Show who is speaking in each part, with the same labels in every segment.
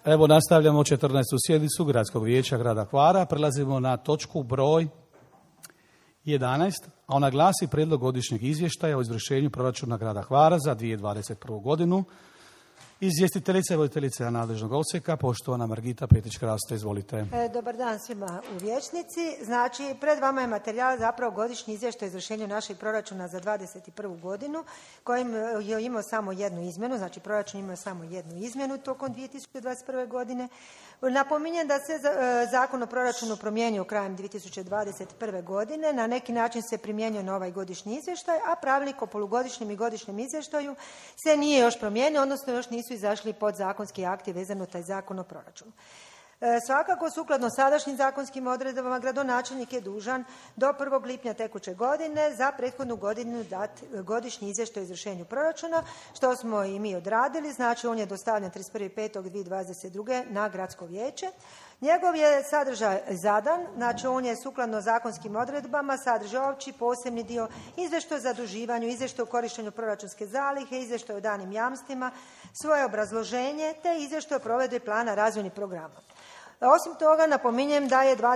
Speaker 1: Evo nastavljamo 14. sjednicu Gradskog vijeća grada Hvara. Prelazimo na točku broj 11, a ona glasi Prijedlog godišnjeg izvještaja o izvršenju proračuna grada Hvara za 2021. godinu. Izvjestiteljica i voditeljica nadležnog odsjeka, poštovana Margita Petić-Krasto, izvolite.
Speaker 2: Dobar dan svima u vijećnici. Znači, pred vama je materijal zapravo godišnji izvještaj o izvršenju našeg proračuna za 2021. godinu, kojim je imao samo jednu izmjenu, znači proračun imao samo jednu izmjenu tokom 2021. godine. Napominjem da se zakon o proračunu promijenio krajem 2021. godine, na neki način se primjenjuje na ovaj godišnji izvještaj, a pravilnik o polugodišnjem i godišnjem izvještaju se nije još promijenio, odnosno još nisu izašli podzakonski akti vezano taj zakon o proračunu. Svakako, sukladno sadašnjim zakonskim odredbama, gradonačelnik je dužan do 1. lipnja tekuće godine za prethodnu godinu dati godišnji izvještaj o izvršenju proračuna, što smo i mi odradili. Znači, on je dostavljen 31.5.2022. na gradsko vijeće. Njegov je sadržaj zadan, znači on je sukladno zakonskim odredbama, sadržaj opći, posebni dio, izvještaj o zaduživanju, izvještaj o korištenju proračunske zalihe, izvještaj o danim jamstvima, svoje obrazloženje te izvještaj o provedbi plana razvojnih programa. Osim toga, napominjem da je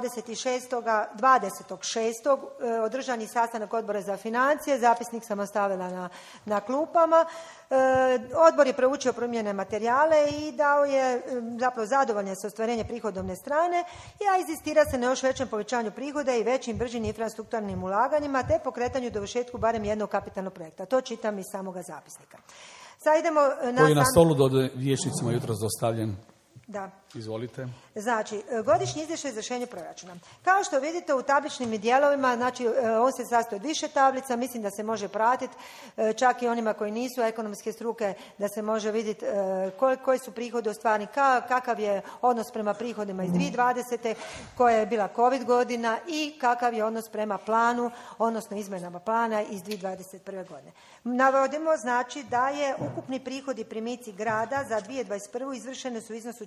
Speaker 2: 20.6. održani sastanak Odbora za financije, zapisnik sam ostavila na klupama. Odbor je proučio promjene materijale i dao je zapravo zadovoljan sa ostvarenjem prihodovne strane, a inzistira se na još većem povećanju prihoda i većim bržim infrastrukturnim ulaganjima te pokretanju i dovršetku barem jednog kapitalnog projekta. To čitam iz samoga zapisnika. Sad idemo na...
Speaker 1: Koji je na stolu do vijećnicima jutros dostavljen.
Speaker 2: Da.
Speaker 1: Izvolite.
Speaker 2: Znači, godišnji izvještaj o izvršenju proračuna. Kao što vidite u tabličnim dijelovima, znači on se sastoji od više tablica, mislim da se može pratiti, čak i onima koji nisu ekonomske struke, da se može vidjeti koji su prihodi ostvareni, kakav je odnos prema prihodima iz 2020. koja je bila COVID godina i kakav je odnos prema planu, odnosno izmjenama plana iz 2021. godine. Navodimo, znači, da je ukupni prihodi primici grada za 2021. izvršene su u iznosu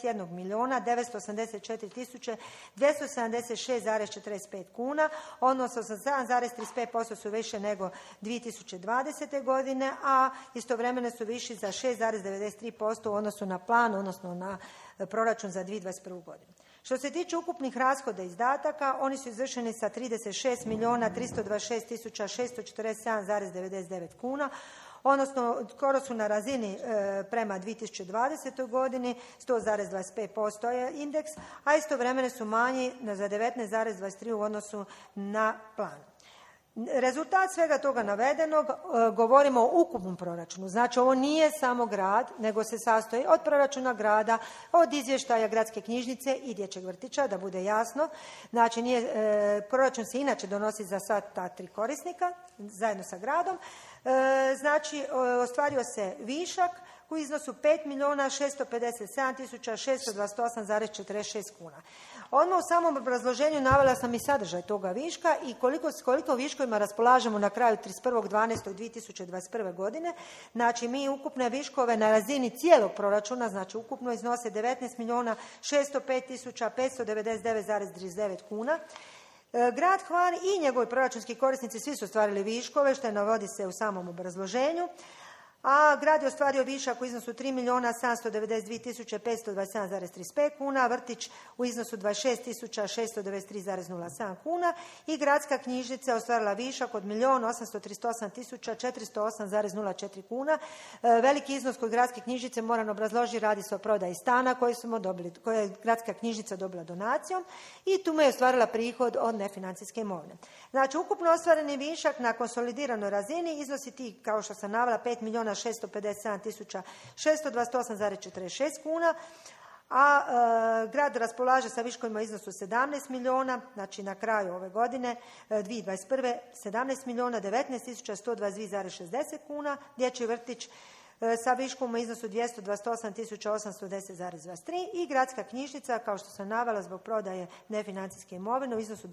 Speaker 2: 41.984.276,45 kuna, odnosno 87,35% su više nego 2020. godine, a istovremeno su viši za 6,93% u odnosu na plan, odnosno na proračun za 2021. godinu. Što se tiče ukupnih rashoda i izdataka, oni su izvršeni sa 36.326.647,99 kuna, odnosno skoro su na razini prema 2020. godini, 100,25% je indeks, a istovremeno su manji za 19,23 u odnosu na plan. Rezultat svega toga navedenog, govorimo o ukupnom proračunu. Znači, ovo nije samo grad, nego se sastoji od proračuna grada, od izvještaja gradske knjižnice i dječjeg vrtića, da bude jasno. Znači, proračun se inače donosi za sva ta tri korisnika, zajedno sa gradom. Znači, ostvario se višak u iznosu 5.657.628,46 kuna. Odmah u samom obrazloženju navela sam i sadržaj toga viška i koliko viškovima raspolažemo na kraju 31.12.2021. godine. Znači, mi ukupne viškove na razini cijelog proračuna, znači ukupno iznose 19.605.599,39 kuna. Grad Hvar i njegovi proračunski korisnici svi su ostvarili viškove, što je navodi se u samom obrazloženju, a grad je ostvario višak u iznosu 3.792.527,35 kuna, vrtić u iznosu 26.693,07 kuna i gradska knjižnica je ostvarila višak od 1.838.408,04 kuna. Veliki iznos kod gradske knjižnice, moram obrazložiti, radi se o prodaji stana koje je gradska knjižnica dobila donacijom i tu je ostvarila prihod od nefinancijske imovine. Znači, ukupno ostvareni višak na konsolidiranoj razini iznosi ti, kao što sam navela, 5.657.628,46 kuna, a grad raspolaže sa viškovima u iznosu 17 milijuna, znači na kraju ove godine 2021. 17.019.122,60 kuna, dječji vrtić sa viškom u iznosu 228.810,23 i gradska knjižnica, kao što sam navela, zbog prodaje nefinancijske imovine u iznosu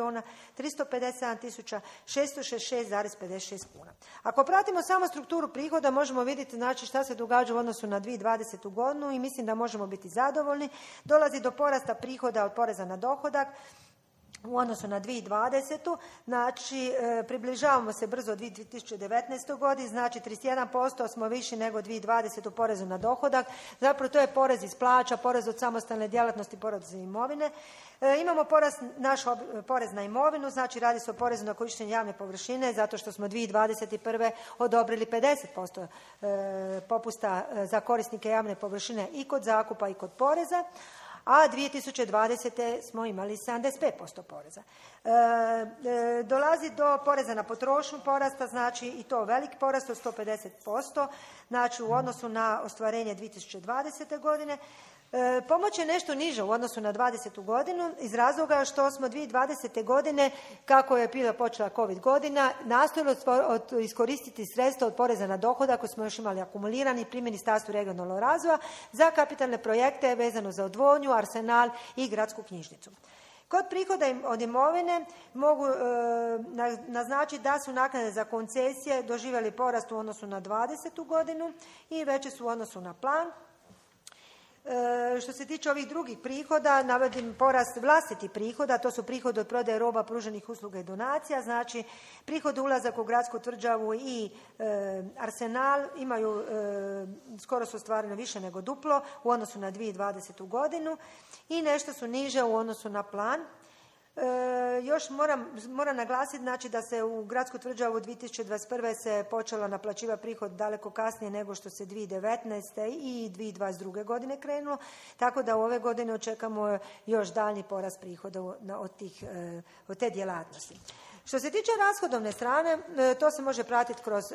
Speaker 2: 2.357.666,56 kuna. Ako pratimo samo strukturu prihoda, možemo vidjeti, znači, šta se događa u odnosu na 2020. godinu i mislim da možemo biti zadovoljni. Dolazi do porasta prihoda od poreza na dohodak u odnosu na 2020. Znači, približavamo se brzo 2019. godini, znači 31% smo viši nego 2020. u porezu na dohodak. Zapravo to je porez iz plaća, porez od samostalne djelatnosti, porez imovine. Imamo naš porez na imovinu, znači radi se o porezu na korištenje javne površine, zato što smo 2021. odobrili 50% popusta za korisnike javne površine i kod zakupa i kod poreza, a 2020. smo imali 75% poreza. Dolazi do poreza na potrošnju porasta, znači i to velik porast od 150%, znači u odnosu na ostvarenje 2020. godine. Pomoć je nešto niža u odnosu na 2020. godinu iz razloga što smo 2020. godine, kako je bila počela COVID godina, nastojali iskoristiti sredstva od poreza na dohodak koji smo još imali akumulirani pri Ministarstvu regionalnog razvoja za kapitalne projekte vezano za odvodnju, arsenal i gradsku knjižnicu. Kod prihoda od imovine mogu naznačiti da su naknade za koncesije doživjeli porast u odnosu na 2020. godinu i veće su u odnosu na plan. Što se tiče ovih drugih prihoda, navodim porast vlastitih prihoda, to su prihodi od prodaje roba, pruženih usluga i donacija, znači prihod ulazak u gradsku tvrđavu i arsenal imaju, skoro su ostvareno više nego duplo u odnosu na 2020. godinu i nešto su niže u odnosu na plan. Još moram naglasiti znači, da se u gradsku tvrđavu 2021. se počelo naplaćivati prihod daleko kasnije nego što se 2019. i 2022. godine krenulo, tako da u ove godine očekamo još daljnji porast prihoda od te djelatnosti. Što se tiče rashodovne strane, to se može pratiti kroz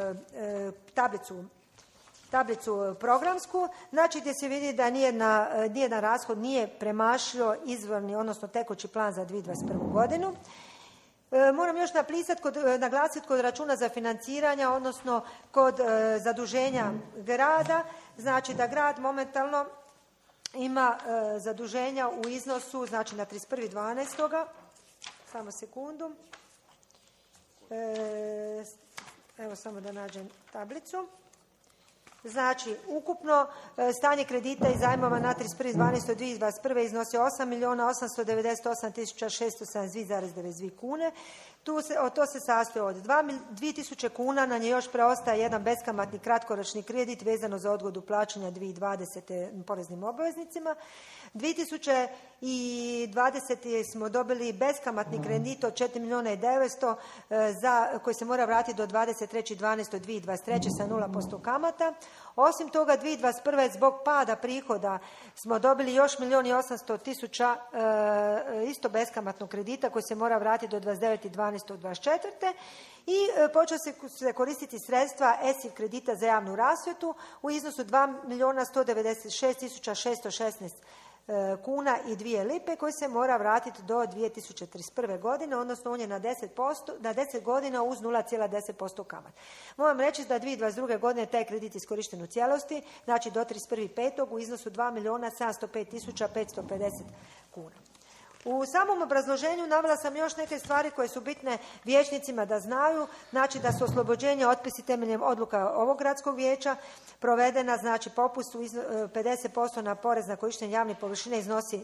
Speaker 2: tablicu programsku, znači gdje se vidi da nijedan rashod nije premašio izvorni, odnosno tekući plan za 2021. godinu. Moram još naglasiti kod računa za financiranja, odnosno kod zaduženja grada, znači da grad momentalno ima zaduženja u iznosu, znači na 31.12. Samo sekundu. Evo samo da nađem tablicu. Znači, ukupno stanje kredita i zajmova na 31.12.2021. iznosi 8.898.672,92 kune. To se sastoji od 2.000 kuna, na nje još preostaje jedan beskamatni kratkoročni kredit vezano za odgodu plaćanja 2020. poreznim obveznicima. 2020. smo dobili beskamatni kredit od 4.900.000 koji se mora vratiti do 23.12.2023. sa 0% kamata. Osim toga, 2021. zbog pada prihoda smo dobili još 1.800.000 isto beskamatnog kredita koji se mora vratiti do 29.12.24. I počeo se koristiti sredstva ESIF kredita za javnu rasvjetu u iznosu 2.196.616 kuna i 2 lipe koji se mora vratiti do 2031. godine, odnosno on je na 10 godina uz 0,10% kamat. Moram reći da 2022. godine taj kredit iskorišten u cijelosti, znači do 31.5. u iznosu 2.705.550 kuna. U samom obrazloženju navela sam još neke stvari koje su bitne vijećnicima da znaju, znači da su oslobođenje otpisi temeljem odluka ovog gradskog vijeća provedena, znači popust 50% na porez na korištenje javne površine iznosi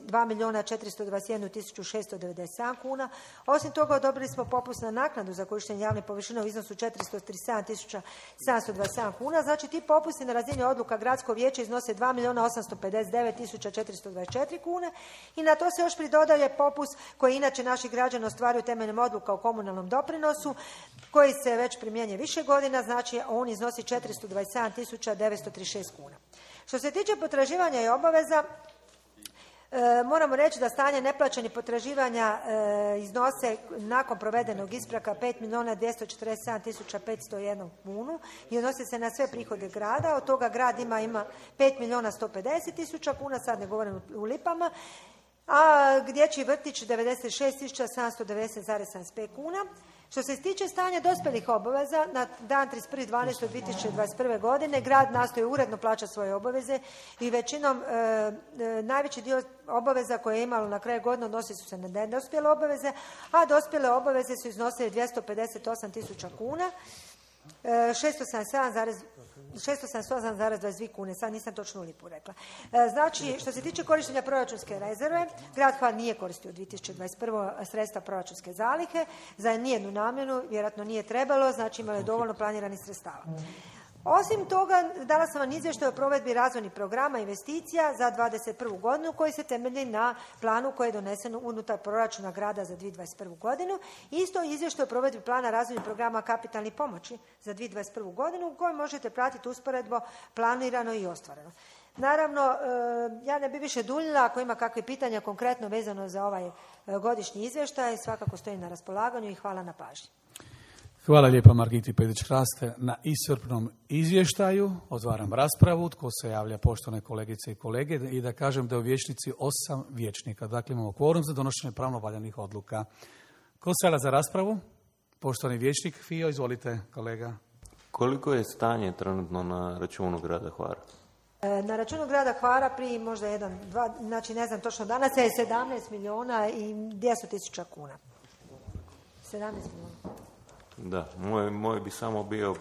Speaker 2: 2.421.697 kuna. Osim toga odobrili smo popust na naknadu za korištenje javne površine u iznosu 437.727 kuna, znači ti popusti na razini odluka gradskog vijeća iznose 2.859.424 kune i na to se još pridodaje popust koji inače naši građani ostvaruju temeljem odluka o komunalnom doprinosu koji se već primjenjuje više godina, znači on iznosi 427.936 kuna. Što se tiče potraživanja i obaveza, moramo reći da stanje neplaćenih potraživanja iznose nakon provedenog ispravka 5.247.501 kunu i odnose se na sve prihode grada, od toga grad ima 5.150.000 kuna, sad ne govorim u lipama, a dječji vrtić 96.790,75 kuna. Što se tiče stanja dospjelih obaveza, na dan 31.12.2021. godine grad nastoji uredno plaćati svoje obaveze i većinom najveći dio obaveza koje je imalo na kraju godine odnosi su se na nedospjele obaveze, a dospjele obaveze su iznosile 258.000 kuna. 678,22 kune, sad nisam točno u lipu rekla. Znači, što se tiče korištenja proračunske rezerve, grad Hvar nije koristio u 2021. sredstva proračunske zalihe, za nijednu namjenu, vjerojatno nije trebalo, znači imalo je dovoljno planiranih sredstava. Osim toga, dala sam vam izvještaj o provedbi razvojnih programa investicija za 2021. godinu koji se temelji na planu koji je donesen unutar proračuna grada za 2021. godinu. Isto izvještaj o provedbi plana razvojnih programa kapitalnih pomoći za 2021. godinu u kojoj možete pratiti usporedbo planirano i ostvareno. Naravno, ja ne bi više duljila, ako ima kakve pitanja konkretno vezano za ovaj godišnji izvještaj, svakako stoji na raspolaganju i hvala na pažnji.
Speaker 1: Hvala lijepa Margiti Pedić-Hraste na iscrpnom izvještaju. Otvaram raspravu. Tko se javlja, poštovane kolegice i kolege, i da kažem da je u vijećnici 8 vijećnika. Dakle, imamo kvorum za donošenje pravno valjanih odluka. Ko se javlja za raspravu? Poštovani vijećnik Fio, izvolite kolega.
Speaker 3: Koliko je stanje trenutno na računu grada Hvara?
Speaker 2: Na računu grada Hvara prije možda 1-2, znači ne znam točno, danas je 17 milijuna i 200 tisuća kuna. 17 milijuna.
Speaker 3: Da, moj bi samo bio,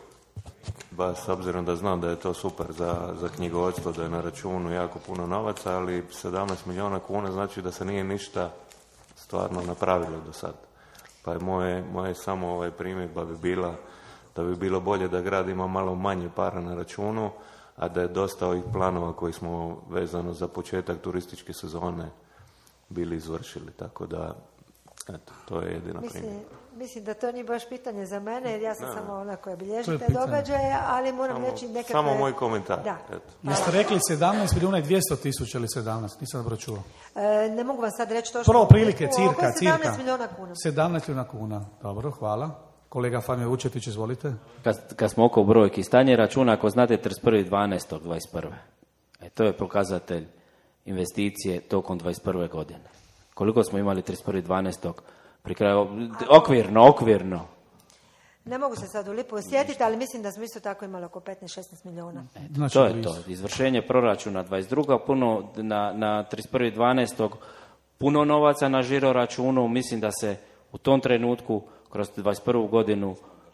Speaker 3: s obzirom da znam da je to super za knjigovodstvo, da je na računu jako puno novaca, ali 17 milijuna kuna znači da se nije ništa stvarno napravilo do sad. Pa je moje samo primjedba bi bila da bi bilo bolje da grad ima malo manje para na računu, a da je dosta ovih planova koji smo vezano za početak turističke sezone bili izvršili, tako da eto, to je jedina primjedba.
Speaker 2: Mislim da to nije baš pitanje za mene, jer ja sam samo ona koja bilježi te događaje, ali moram reći nekakve...
Speaker 3: Samo moj komentar.
Speaker 2: Da.
Speaker 1: Jeste rekli 17 milijuna i 200 tisuća ili 17? Nisam dobro čuo.
Speaker 2: Ne mogu vam sad reći točno.
Speaker 1: Prvo prilike, cirka.
Speaker 2: 17 milijuna kuna.
Speaker 1: 17 milijuna kuna. Dobro, hvala. Kolega Famio Vučetić, izvolite.
Speaker 4: Kad smo oko brojki, stanje računa, ako znate, 31.12.21. To je pokazatelj investicije tokom 21. godine. Koliko smo imali 31.12. pri kraju, okvirno.
Speaker 2: Ne mogu se sad u lipu sjetiti, ali mislim da smo isto tako imali oko 15-16 milijuna.
Speaker 1: Znači,
Speaker 4: to je to. Izvršenje proračuna 22. puno na 31.12. puno novaca na žiro računu. Mislim da se u tom trenutku kroz 21. godinu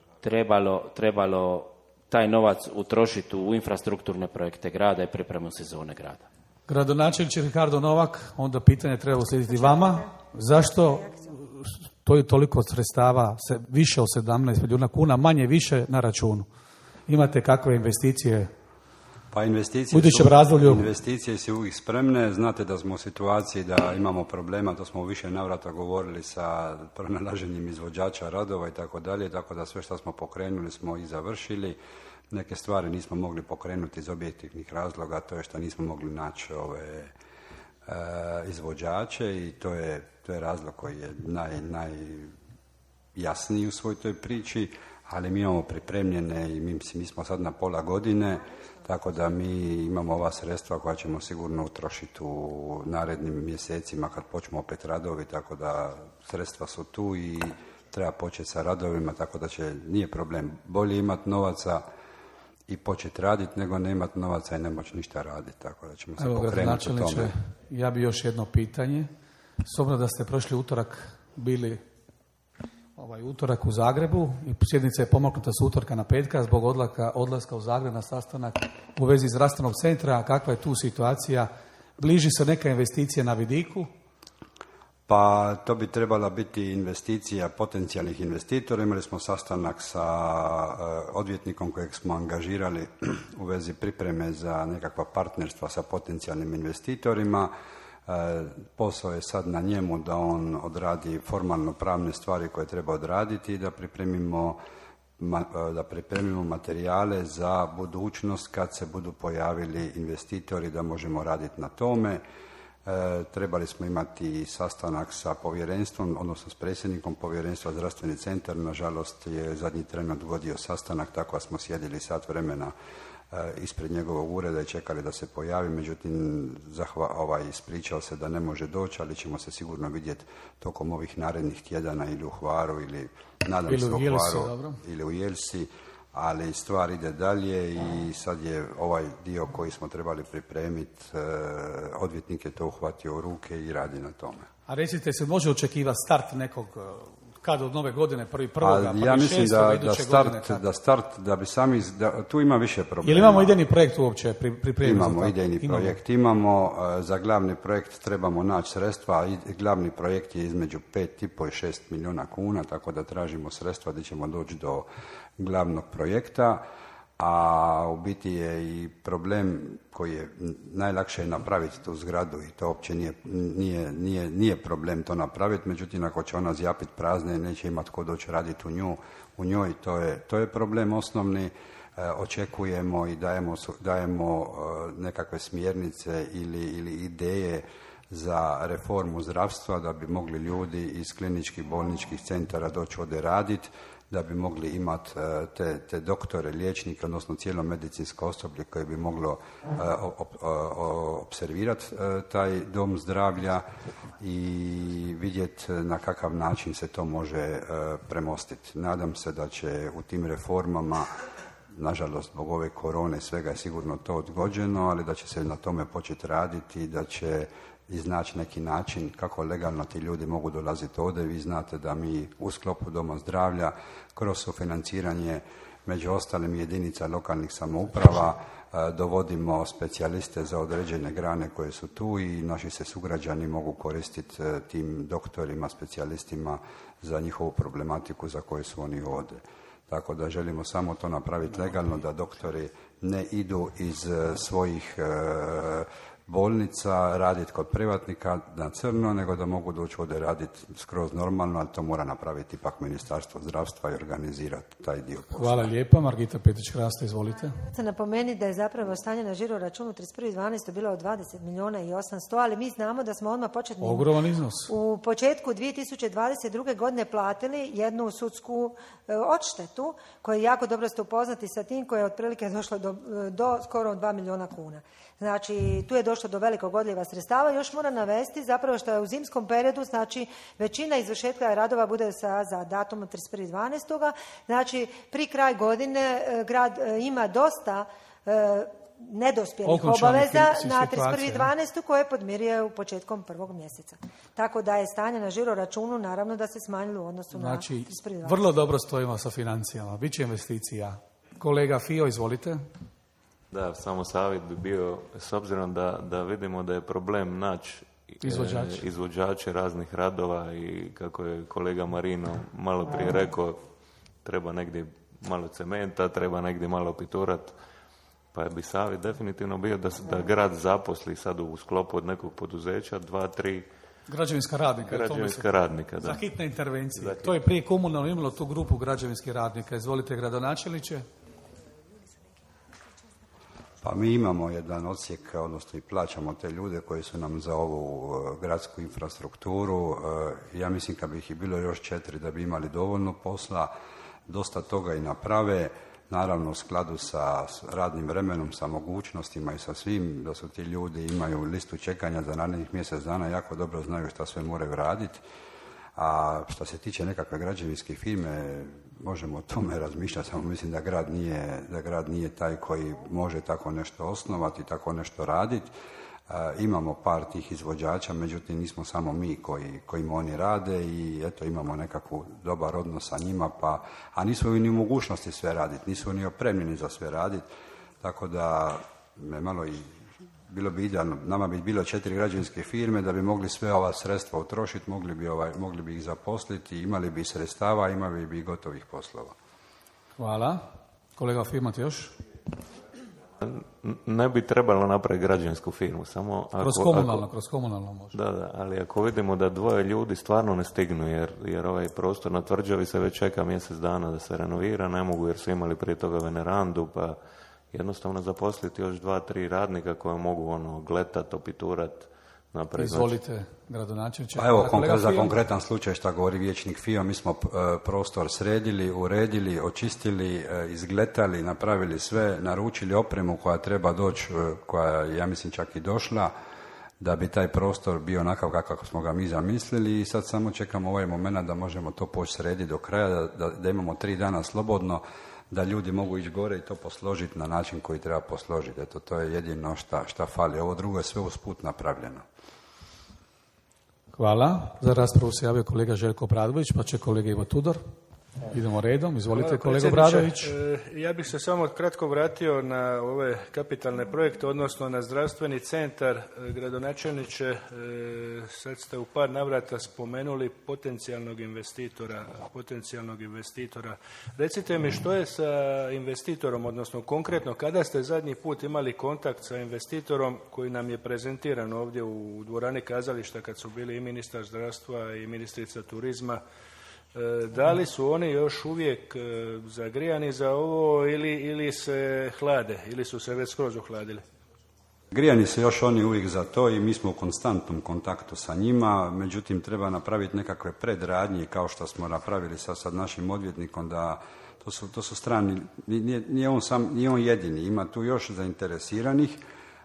Speaker 4: trebalo taj novac utrošiti u infrastrukturne projekte grada i pripremu sezone grada.
Speaker 1: Gradonačelnik Ricardo Novak, onda pitanje treba uslijediti vama. Zašto to je toliko sredstava, više od 17 milijuna kuna, manje više na računu? Imate kakve investicije?
Speaker 5: Pa investicije su uvijek spremne. Znate da smo u situaciji da imamo problema, to smo u više navrata govorili sa pronalaženjem izvođača radova i tako dalje, tako da sve što smo pokrenuli smo i završili. Neke stvari nismo mogli pokrenuti iz objektivnih razloga, to je što nismo mogli naći izvođače i to je razlog koji je najjasniji u svoj toj priči, ali mi imamo pripremljene i mi smo sad na pola godine, tako da mi imamo ova sredstva koja ćemo sigurno utrošiti u narednim mjesecima kad počnemo opet radovi, tako da sredstva su tu i treba početi sa radovima, tako da nije problem. Bolje imati novaca i početi raditi nego ne imati novaca i ne moći ništa raditi, tako da ćemo se pokrenuti u tome.
Speaker 1: Ja bi još jedno pitanje. S obzirom da ste prošli utorak bili utorak u Zagrebu i sjednica je pomaknuta s utorka na petka zbog odlaska u Zagreb na sastanak u vezi zdravstvenog centra. Kakva je tu situacija? Bliži se neka investicija na vidiku?
Speaker 5: Pa to bi trebala biti investicija potencijalnih investitora. Imali smo sastanak sa odvjetnikom kojeg smo angažirali u vezi pripreme za nekakva partnerstva sa potencijalnim investitorima. Posao je sad na njemu da on odradi formalno pravne stvari koje treba odraditi i da pripremimo materijale za budućnost kad se budu pojavili investitori da možemo raditi na tome. Trebali smo imati sastanak sa povjerenstvom, odnosno s predsjednikom povjerenstva zdravstveni centar. Nažalost je zadnji tren odgodio sastanak, tako da smo sjedili sat vremena ispred njegovog ureda i čekali da se pojavi. Međutim, ispričao se da ne može doći, ali ćemo se sigurno vidjeti tokom ovih narednih tjedana ili u Hvaru ili nadam se u Hvaru ili u Jelsi. Ali stvar ide dalje i sad je ovaj dio koji smo trebali pripremiti, odvjetnik je to uhvatio u ruke i radi na tome.
Speaker 1: A recite, se može očekivati start nekog Kad od nove godine, 1.1.
Speaker 5: Ja mislim
Speaker 1: da
Speaker 5: start, da bi sami, tu ima više problema.
Speaker 1: Jel imamo idejni projekt uopće pripremljen?
Speaker 5: Imamo idejni projekt, imamo, za glavni projekt trebamo naći sredstva, a glavni projekt je između 5,5 i 6 milijuna kuna, tako da tražimo sredstva gdje ćemo doći do glavnog projekta, a u biti je i problem koji je najlakše napraviti tu zgradu i to uopće nije problem to napraviti, međutim ako će ona zjapiti prazne neće imati tko doći raditi u njoj, to je problem osnovni. Očekujemo i dajemo nekakve smjernice ili ideje za reformu zdravstva da bi mogli ljudi iz kliničkih bolničkih centara doći ovdje raditi, da bi mogli imati te doktore, liječnike, odnosno cijelo medicinsko osoblje koje bi moglo observirati taj dom zdravlja i vidjeti na kakav način se to može premostiti. Nadam se da će u tim reformama, nažalost zbog ove korone svega je sigurno to odgođeno, ali da će se na tome početi raditi i da će iznaći neki način kako legalno ti ljudi mogu dolaziti ovdje. Vi znate da mi u sklopu doma zdravlja kroz sufinanciranje među ostalim jedinica lokalnih samouprava dovodimo specijaliste za određene grane koje su tu i naši se sugrađani mogu koristiti tim doktorima, specijalistima za njihovu problematiku za koju su oni ovdje. Tako da želimo samo to napraviti legalno, da doktori ne idu iz svojih bolnica raditi kod privatnika na crno, nego da mogu doći ovdje raditi skroz normalno, ali to mora napraviti ipak Ministarstvo zdravstva i organizirati taj dio posla.
Speaker 1: Hvala lijepa. Margita Petić-Hrasta, izvolite.
Speaker 2: Se napomeni da je zapravo stanje na žiro računu 31.12. bilo od 20 milijuna i 800, ali mi znamo da smo odmah početni
Speaker 1: ogroman iznos.
Speaker 2: U početku 2022. godine platili jednu sudsku odštetu, koju jako dobro ste upoznati sa tim, koja je otprilike došla do skoro 2 milijuna kuna. Znači, tu je došlo do velikog odljeva sredstava. Još moram navesti zapravo što je u zimskom periodu, znači većina izvršetka radova bude za datumom 31.12. Znači, pri kraj godine grad ima dosta nedospjelih obaveza na 31.12. koje podmiruje u početkom prvog mjeseca. Tako da je stanje na žiro računu naravno da se smanjilo u odnosu na 31.12.
Speaker 1: Vrlo dobro stojimo sa financijama. Biće investicija. Kolega Fio, izvolite.
Speaker 3: Da, samo savjet bi bio, s obzirom da vidimo da je problem naći izvođače raznih radova i kako je kolega Marino malo prije rekao, treba negdje malo cementa, treba negdje malo piturat, pa bi savjet definitivno bio da grad zaposli sad u sklopu od nekog poduzeća 2-3
Speaker 1: građevinska radnika,
Speaker 3: da.
Speaker 1: Za hitne intervencije. To je prije komunalno imalo tu grupu građevinskih radnika. Izvolite, gradonačelniče.
Speaker 5: Pa mi imamo jedan odsjek, odnosno i plaćamo te ljude koji su nam za ovu gradsku infrastrukturu. Ja mislim kad bi ih bilo još 4 da bi imali dovoljno posla, dosta toga i naprave. Naravno u skladu sa radnim vremenom, sa mogućnostima i sa svim, da su ti ljudi imaju listu čekanja za narednih mjesec dana, jako dobro znaju šta sve moraju raditi. A što se tiče nekakve građevinske firme, možemo o tome razmišljati, samo mislim da grad nije taj koji može tako nešto osnovati, tako nešto raditi. Imamo par tih izvođača, međutim nismo samo mi kojima oni rade i eto imamo nekakvu dobar odnos sa njima, a nisu ni u mogućnosti sve raditi, nisu ni opremljeni za sve raditi, tako da me malo i bilo bi idealno, nama bi bilo 4 građevinske firme da bi mogli sve ova sredstva utrošiti, mogli bi ih zaposliti, imali bi sredstava, imali bi gotovih poslova.
Speaker 1: Hvala. Kolega Firmat još?
Speaker 3: Ne bi trebalo napraviti građevinsku firmu, samo
Speaker 1: kroz komunalno može.
Speaker 3: Da, ali ako vidimo da 2 ljudi stvarno ne stignu, jer ovaj prostor na Tvrđavi se već čeka mjesec dana da se renovira, ne mogu jer su imali prije toga venerandu, pa jednostavno zaposliti još 2-3 radnika koje mogu gletat, opiturat, napraviti.
Speaker 1: Izvolite, gradonačelniče.
Speaker 5: Pa evo, za konkretan slučaj što govori vijećnik Fio, mi smo prostor sredili, uredili, očistili, izgletali, napravili sve, naručili opremu koja treba doći, koja ja mislim čak i došla, da bi taj prostor bio onakav kako smo ga mi zamislili i sad samo čekamo ovaj moment da možemo to poći srediti do kraja, da imamo 3 dana slobodno, da ljudi mogu ići gore i to posložiti na način koji treba posložiti. Eto, to je jedino šta fali. Ovo drugo je sve usput napravljeno.
Speaker 1: Hvala. Za raspravu se javio kolega Željko Obradović, pa će kolega Ivo Tudor. Idemo redom. Izvolite, kolega Obradović.
Speaker 6: Ja bih se samo kratko vratio na ove kapitalne projekte, odnosno na zdravstveni centar. Gradonačelniče, sad ste u par navrata spomenuli potencijalnog investitora. Recite mi što je sa investitorom, odnosno konkretno kada ste zadnji put imali kontakt sa investitorom koji nam je prezentiran ovdje u dvorani kazališta kad su bili i ministar zdravstva i ministrica turizma. Da li su oni još uvijek zagrijani za ovo ili se hlade, ili su se već skroz ohladili?
Speaker 5: Grijani su još oni uvijek za to i mi smo u konstantnom kontaktu sa njima, međutim treba napraviti nekakve predradnje kao što smo napravili sa našim odvjetnikom, da to su strani, nije on jedini, ima tu još zainteresiranih.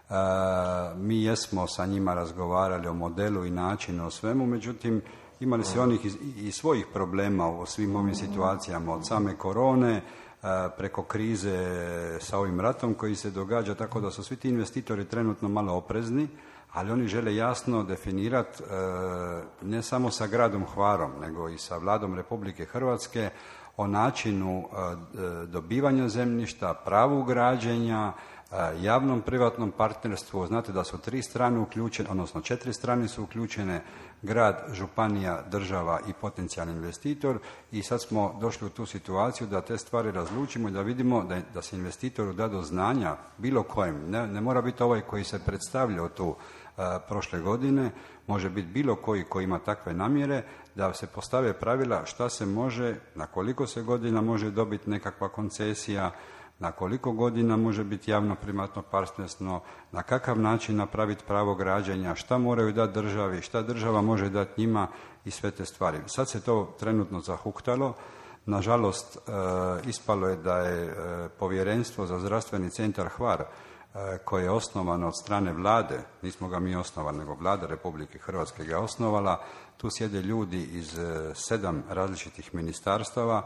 Speaker 5: Mi jesmo sa njima razgovarali o modelu i načinu, o svemu, međutim imali su onih i svojih problema u svim ovim situacijama, od same korone, preko krize sa ovim ratom koji se događa, tako da su svi ti investitori trenutno malo oprezni, ali oni žele jasno definirati ne samo sa gradom Hvarom, nego i sa Vladom Republike Hrvatske o načinu dobivanja zemljišta, pravu građenja, javnom privatnom partnerstvu. Znate da su 3 strane uključene, odnosno 4 strane su uključene, grad, županija, država i potencijalni investitor, i sad smo došli u tu situaciju da te stvari razlučimo i da vidimo da se investitoru da do znanja bilo kojem, ne mora biti ovaj koji se predstavljao tu prošle godine, može biti bilo koji ima takve namjere, da se postave pravila šta se može, na koliko se godina može dobiti nekakva koncesija, na koliko godina može biti javno-privatno partnerstvo, na kakav način napraviti pravo građenja, šta moraju dati državi, šta država može dati njima i sve te stvari. Sad se to trenutno zahuktalo. Nažalost, ispalo je da je Povjerenstvo za zdravstveni centar Hvar, koje je osnovano od strane vlade, nismo ga mi osnovali, nego Vlada Republike Hrvatske ga je osnovala, tu sjede ljudi iz 7 različitih ministarstava.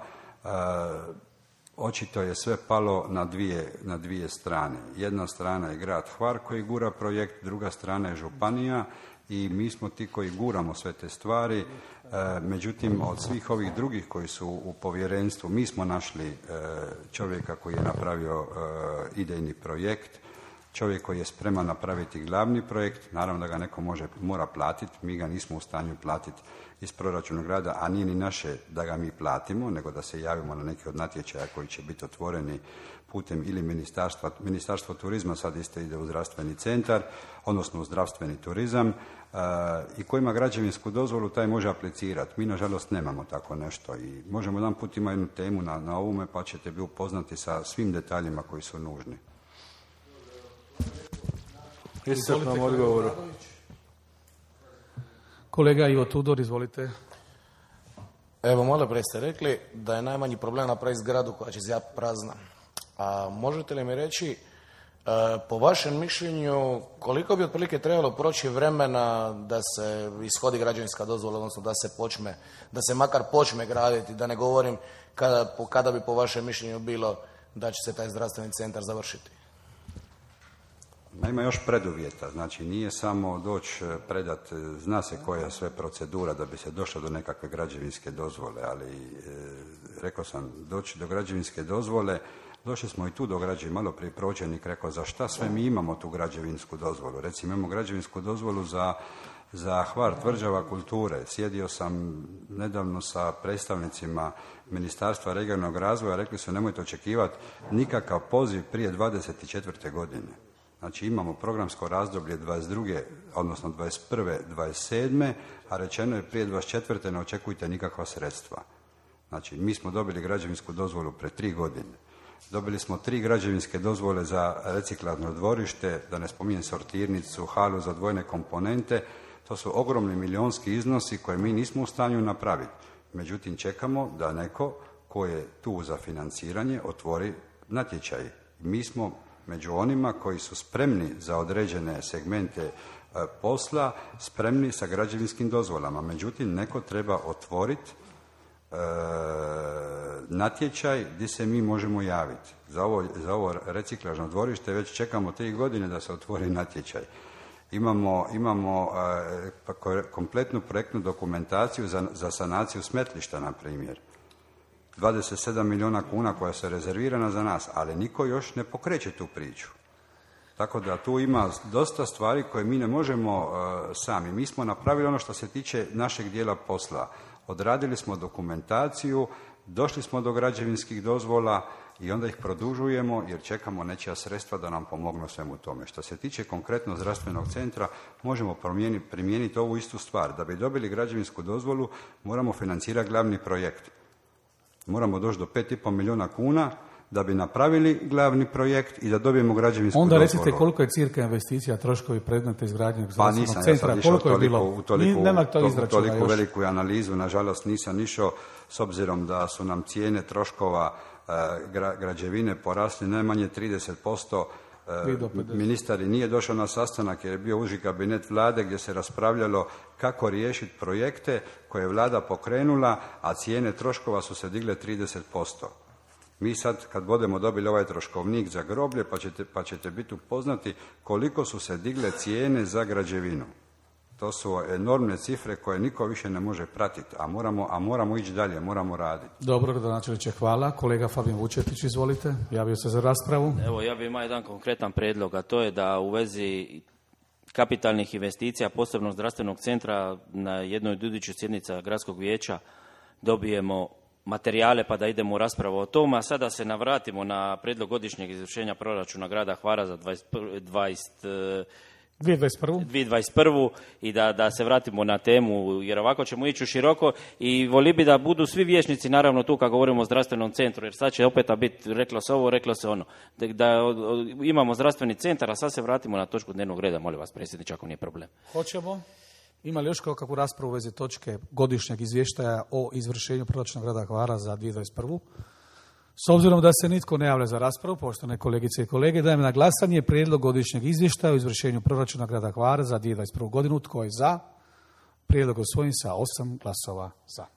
Speaker 5: Očito je sve palo na dvije strane. Jedna strana je grad Hvar koji gura projekt, druga strana je županija i mi smo ti koji guramo sve te stvari. Međutim, od svih ovih drugih koji su u povjerenstvu, mi smo našli čovjeka koji je napravio idejni projekt, čovjek koji je spreman napraviti glavni projekt, naravno da ga neko mora platiti, mi ga nismo u stanju platiti iz proračuna grada, a nije ni naše da ga mi platimo, nego da se javimo na neki od natječaja koji će biti otvoreni putem ili Ministarstvo turizma, sad isto ide u zdravstveni centar, odnosno u zdravstveni turizam, i ko ima građevinsku dozvolu, taj može aplicirati. Mi, nažalost, nemamo tako nešto i možemo jedan put imati jednu temu na ovome, pa ćete biti upoznati sa svim detaljima koji su nužni.
Speaker 6: Iscrpnom odgovoru.
Speaker 1: Kolega Ivo Tudor, izvolite.
Speaker 7: Evo, malo prije ste rekli da je najmanji problem napraviti zgradu koja će zjap prazna. A možete li mi reći, po vašem mišljenju, koliko bi otprilike trebalo proći vremena da se ishodi građevinska dozvola, odnosno da se makar počne graditi, da ne govorim kada bi po vašem mišljenju bilo da će se taj zdravstveni centar završiti?
Speaker 5: Ima još preduvjeta, znači nije samo doći predat, zna se koja je sve procedura da bi se došlo do nekakve građevinske dozvole, ali rekao sam, doći do građevinske dozvole, došli smo i tu do malo prije pročelnik rekao za šta sve mi imamo tu građevinsku dozvolu. Recimo imamo građevinsku dozvolu za Hvar tvrđava kulture. Sjedio sam nedavno sa predstavnicima Ministarstva regionalnog razvoja, rekli su nemojte očekivati nikakav poziv prije 24. godine. Znači imamo programsko razdoblje 22. odnosno 21. 27. a rečeno je prije 24. ne očekujte nikakva sredstva. Znači mi smo dobili građevinsku dozvolu pre 3 godine. Dobili smo 3 građevinske dozvole za reciklažno dvorište, da ne spominjem sortirnicu, halu za dvojne komponente. To su ogromni milijunski iznosi koje mi nismo u stanju napraviti. Međutim, čekamo da neko ko je tu za financiranje otvori natječaj. Mi smo među onima koji su spremni za određene segmente posla, spremni sa građevinskim dozvolama. Međutim, neko treba otvoriti natječaj gdje se mi možemo javiti. Za ovo reciklažno dvorište već čekamo 3 godine da se otvori natječaj. imamo kompletnu projektnu dokumentaciju za sanaciju smetlišta, na primjer. 27 milijuna kuna koja se rezervirana za nas, ali niko još ne pokreće tu priču. Tako da tu ima dosta stvari koje mi ne možemo sami. Mi smo napravili ono što se tiče našeg dijela posla. Odradili smo dokumentaciju, došli smo do građevinskih dozvola i onda ih produžujemo jer čekamo nečija sredstva da nam pomognu svemu tome. Što se tiče konkretno zdravstvenog centra, možemo primijeniti ovu istu stvar. Da bi dobili građevinsku dozvolu, moramo financirati glavni projekt. Moramo doći do 5,5 milijuna kuna da bi napravili glavni projekt i da dobijemo građevinsku dozvolu.
Speaker 1: Onda recite koliko je cirka investicija, troškovi predmeta izgradnje zdravstvenog centra,
Speaker 5: ja koliko
Speaker 1: je bilo?
Speaker 5: U toliko veliku analizu, nažalost nisam išao, s obzirom da su nam cijene troškova građevine porasli najmanje 30%. Ministar i nije došao na sastanak jer je bio uži kabinet vlade gdje se raspravljalo kako riješiti projekte koje je vlada pokrenula, a cijene troškova su se digle 30%. Mi sad kad budemo dobili ovaj troškovnik za groblje pa ćete biti upoznati koliko su se digle cijene za građevinu. To su enormne cifre koje niko više ne može pratiti, a moramo ići dalje, moramo raditi.
Speaker 1: Dobro, gradonačelniče, hvala. Kolega Fabijan Vučetić, izvolite, javio se za raspravu.
Speaker 4: Evo, ja bih imao jedan konkretan prijedlog, a to je da u vezi kapitalnih investicija posebnog zdravstvenog centra na jednoj od idućih sjednica gradskog vijeća dobijemo materijale pa da idemo u raspravu o tome, a sada se navratimo na prijedlog godišnjeg izvršenja proračuna grada Hvara za 2021. i da se vratimo na temu, jer ovako ćemo ići u široko i voli bi da budu svi vijećnici naravno tu kad govorimo o zdravstvenom centru, jer sad će opet biti reklo se ovo, reklo se ono. Da imamo zdravstveni centar, a sad se vratimo na točku dnevnog reda, molim vas predsjedniče, ako nije problem.
Speaker 1: Hoćemo. Ima li još kakvu raspravu u vezi točke godišnjeg izvještaja o izvršenju proračuna grada Hvara za 2021. S obzirom da se nitko ne javlja za raspravu, poštovane kolegice i kolege, dajem na glasanje prijedlog godišnjeg izvještaja o izvršenju proračuna grada Hvara za 2021. godinu. Tko je za? Prijedlog usvojen sa 8 glasova za.